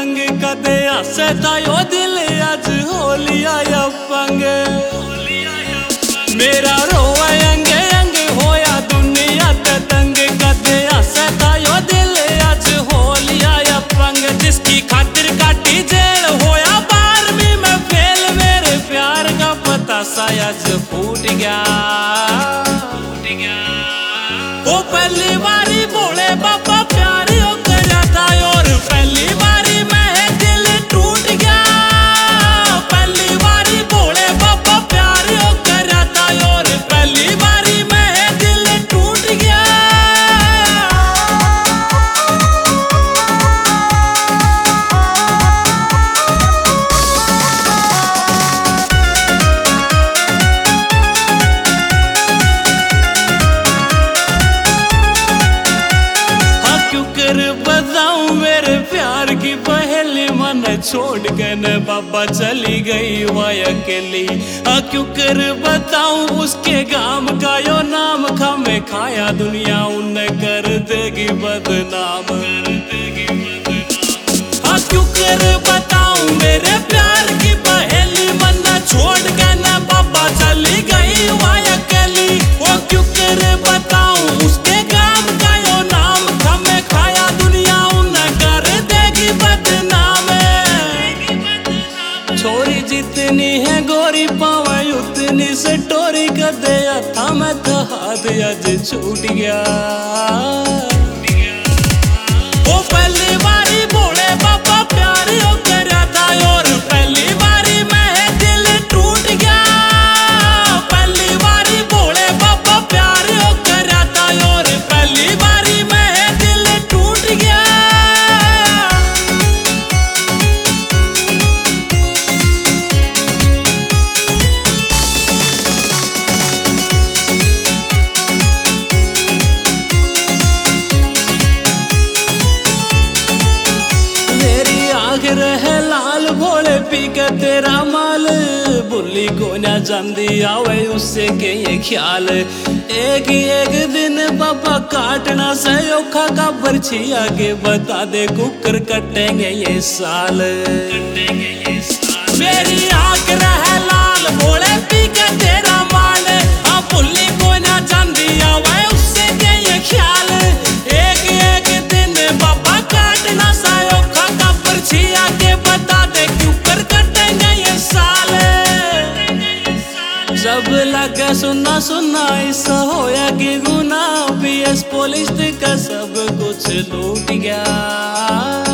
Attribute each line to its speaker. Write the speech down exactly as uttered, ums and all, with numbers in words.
Speaker 1: पतंग कदे हसे तायो दिल आज हो लिया या पंग। मेरा रोए अंगे अंगे होया दुनिया ते तंग कदे हसे तायो दिल आज हो लिया या पंग। जिसकी खातिर काटी जेल होया बारहवीं में फेल मेरे प्यार का पता शायद फूट गया। वो पहली बारी बोले बाबा प्यार हो करा था और पहली बारी में दिल टूट गया। पहली बारी बोले बाबा प्यार हो करा था और पहली बारी में दिल टूट गया। बताऊं मेरे प्यार की पहली मन छोड़ के न बाबा चली गई वह अकेली। क्यों कर बताऊं उसके गाम का यो नाम खा में खाया दुनिया उन्हें कर देगी बदनाम। क्यों कर बताऊं मेरे प्यार की पहली मन छोड़ के न बाबा चली गई वह अकेली। वो क्यों कर बताऊं उसके गाम का यो नाम खा में खाया दुनिया उन्हें कर देगी बदनाम। छोरी जितनी है गोरी पावे उतनी से टोरी कर दे था मैं तो हाथ आज छूट गया। वो पहली बारी बोले बाबा प्यार हो करा था और पहली बारी में दिल टूट गया। पहली बारी बोले बाबा प्यार हो करा था और पहली बारी में दिल टूट गया। रहे लाल भोले पी के तेरा माल बुल्ली को ना जंदी आवे उससे के ये ख्याल। एक एक दिन बाबा काटना से औखा का बर्छी आगे बता दे कुकर कटेंगे ये साल। मेरी आंख रहे लाल भोले पी के तेरा माल हाँ बुल्ली को ना जंदी आवे उससे के ये ख्याल। एक एक दिन बाबा काटना से औखा का बर्छी आगे बता दे क्यों कर कटेंगे ये साल। जब लगे सुना सुना ऐसा होया कि गुना पी एस पुलिस का सब कुछ लूट गया।